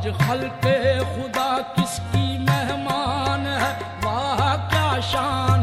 आज खल्के खुदा किसकी मेहमान है, वाह क्या शान